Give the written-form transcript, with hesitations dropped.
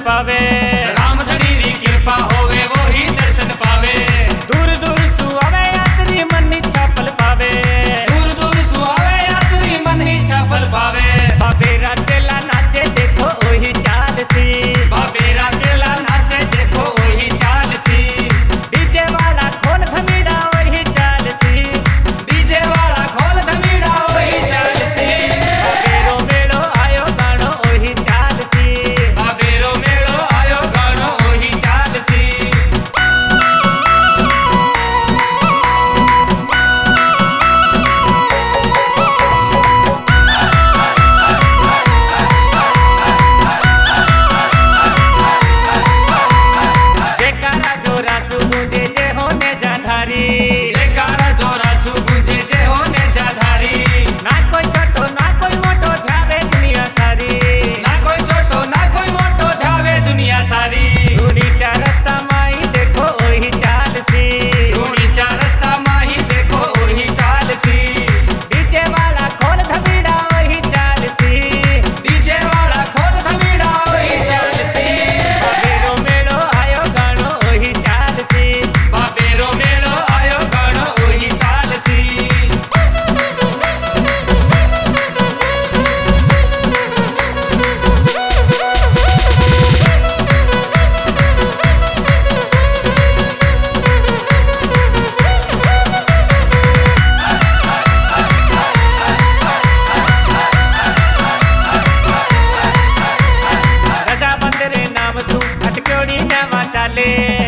पावे। राम धनी री कृपा होवे वो ही दर्शन पावे। दूर दूर सुआवे यात्री मन इच्छा फल पावे। दूर दूर सुआवे यात्री मन इच्छा फल पावे। बाबेरा चेला नाचे देखो वही चाल सी। बाबेरा चेला नाचे देखो वही चाल सी। डीजे वाला खोल धमीड़ा वही चाल सी। डीजे वाला खोल धमीड़ा वही चाल सी। बाबेरो मेड़ो आयो गानो वही चाल सी। बाबेरो मेड़ो आयो गानो वही चाल सी। जयकारा जोरा सु मुझे जे होने जाधारी। जयकारा जोरा सु गुंजे जे होने जाधारी। ना कोई छोटो ना कोई मोटो ध्यावे दुनिया सारी। ना कोई छोटो ना कोई मोटो ध्यावे दुनिया सारी। धूनी चा रस्ता माई देखो वही चाल सी। धूनी चा रस्ता माही देखो वही चाल सी। डीजे वाला खोल धमीड़ा वही चाल सी। डीजे वाला खोल धमीड़ा वही चाल सी। बाबेरो मेड़ो आयो गानो वही चाल सी। बाबेरो मेड़ो आयो गानो वही चाल सी। रजा बंदरे नाम सु अटक्योड़ी नवा चाले।